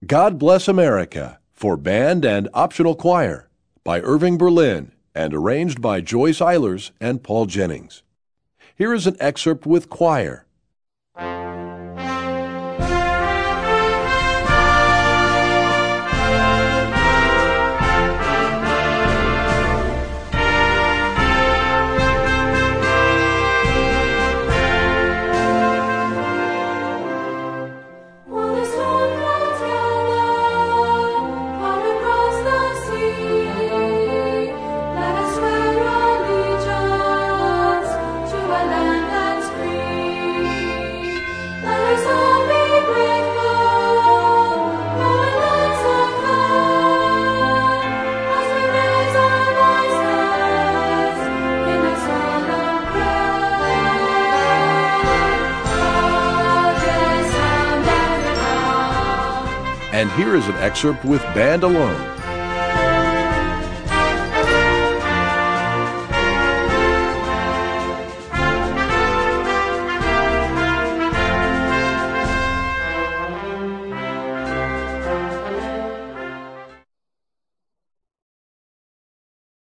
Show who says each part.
Speaker 1: God Bless America for Band and Optional Choir by Irving Berlin and arranged by Joyce Eilers and Paul Jennings. Here is an excerpt with choir. And here is an excerpt with band alone.